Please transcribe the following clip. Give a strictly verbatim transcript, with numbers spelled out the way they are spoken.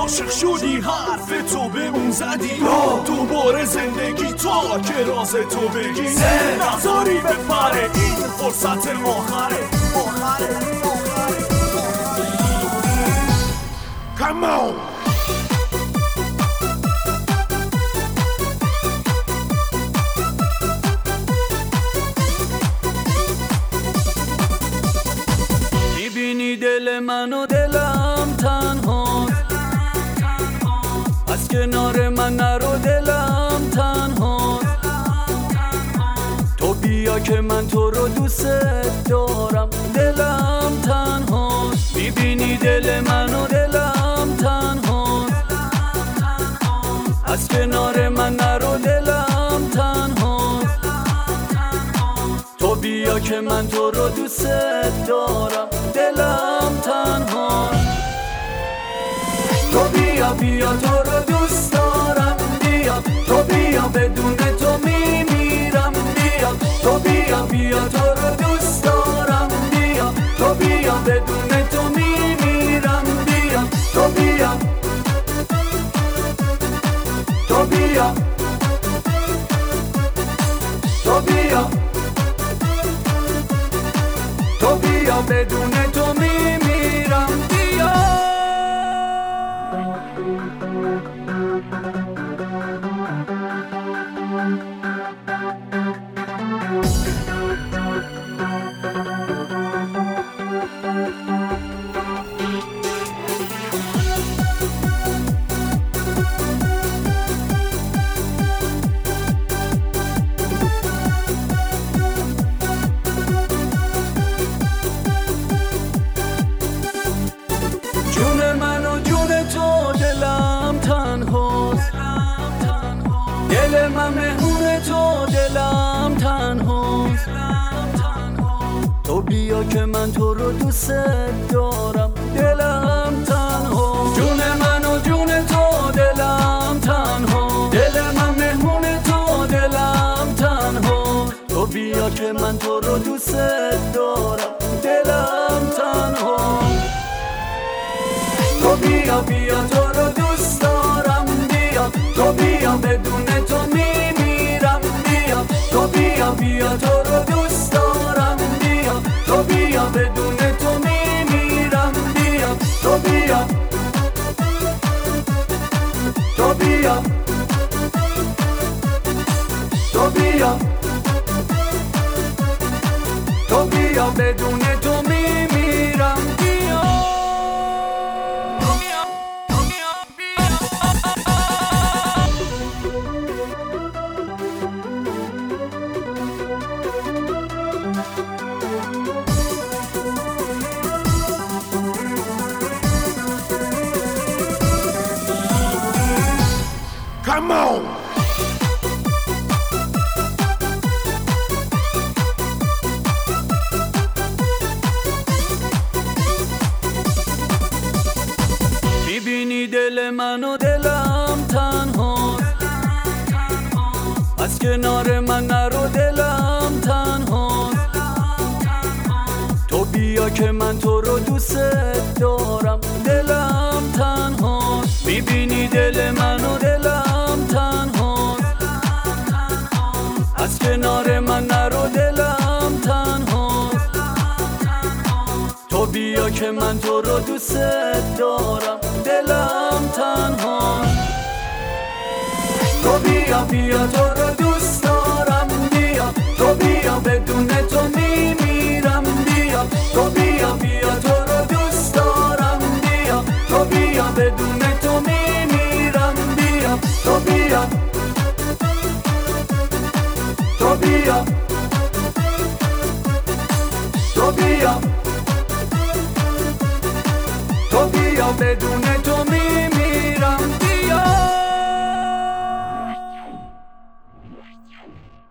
عاشق شدی حرف تو بمون زدی دوباره زندگی تا که راز تو بگی نذاری بپره این فرصت آخره آخره Come on! میبینی دل من و دلم تنها از کنار من نرو دلم تنها تو بیا که من تو رو دوست دارم دلم تنها میبینی دل من و دلم تنها از کنار من نرو دلم تنها تو بیا که من تو رو دوست دارم دلم تنها تو بیا بیا تو رو دوست دارم بیا تو بیا بدون تو میمیرم بیا تو بیا بیا تو رو دوست دارم بیا تو بیا بدون تو میمیرم بیا تو بیا تو بیا تو بیا تو بیا بدون تو میمیرم بیا جون من و جون تو دلم تنهاست دل من مهمون تو دلم تنهاست تو بیا که من تو رو دوست دارم دلم تنها جون من و جون تو دلم تنها دل من مهمون تو دلم تنها تو بیا که من تو رو دوست دارم دلم تنها تو بیا بیا تو رو دوست دارم بیا تو بیا بدون تو میمیرم بیا تو بیا بیا تو رو دوست دارم بیا تو بیا بدون تو میمیرم بیا تو بیا تو بیا تو بیا تو بیا بدون تو میمیرم بیا Come on! میبینی دل من و دلم تنها از کنار من نرو دلم تنها تو بیا که من تو رو دوست دارم دلم تنها میبینی دل من و دلم تنها از کنار من نرو دلم تنها تو بیا که من تو رو دوست دارم دلم تنها تو بیا بیا تو رو دوست دارم بیا تو بیا بدون تو میمیرم بیا تو بیا بیا تو رو دوست دارم بیا تو بیا بدون تو میمیرم بیا تو بیا تو بیا تو بیا تو بیا بدون تو میمیرم بیا